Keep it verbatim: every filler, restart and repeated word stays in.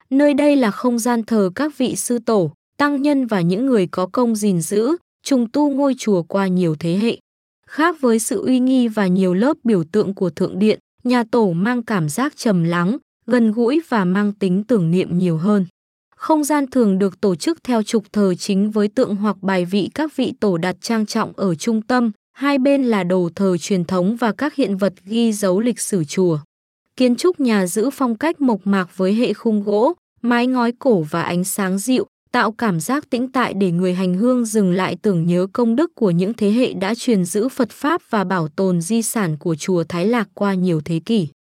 Nơi đây là không gian thờ các vị sư tổ, tăng nhân và những người có công gìn giữ, trùng tu ngôi chùa qua nhiều thế hệ. Khác với sự uy nghi và nhiều lớp biểu tượng của thượng điện, nhà tổ mang cảm giác trầm lắng, gần gũi và mang tính tưởng niệm nhiều hơn. Không gian thường được tổ chức theo trục thờ chính với tượng hoặc bài vị các vị tổ đặt trang trọng ở trung tâm, hai bên là đồ thờ truyền thống và các hiện vật ghi dấu lịch sử chùa. Kiến trúc nhà giữ phong cách mộc mạc với hệ khung gỗ, mái ngói cổ và ánh sáng dịu, tạo cảm giác tĩnh tại để người hành hương dừng lại tưởng nhớ công đức của những thế hệ đã truyền giữ Phật Pháp và bảo tồn di sản của chùa Thái Lạc qua nhiều thế kỷ.